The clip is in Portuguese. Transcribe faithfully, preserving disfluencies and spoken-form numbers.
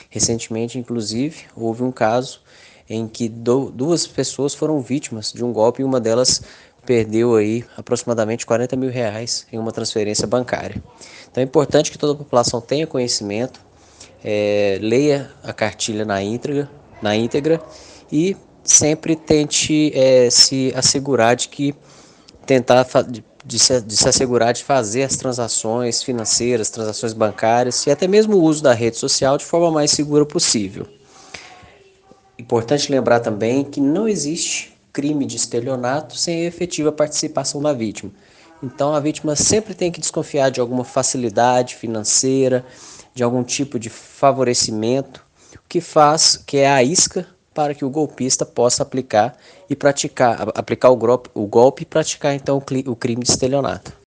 Recentemente, inclusive, houve um caso em que do, duas pessoas foram vítimas de um golpe e uma delas perdeu aí aproximadamente quarenta mil reais em uma transferência bancária. Então é importante que toda a população tenha conhecimento, é, leia a cartilha na íntegra, na íntegra e sempre tente é, se assegurar de que tentar de, de, se, de se assegurar de fazer as transações financeiras, transações bancárias e até mesmo o uso da rede social de forma mais segura possível. Importante lembrar também que não existe crime de estelionato sem a efetiva participação da vítima. Então a vítima sempre tem que desconfiar de alguma facilidade financeira, de algum tipo de favorecimento, o que faz que é a isca para que o golpista possa aplicar e praticar, aplicar o golpe, o golpe e praticar então o crime de estelionato.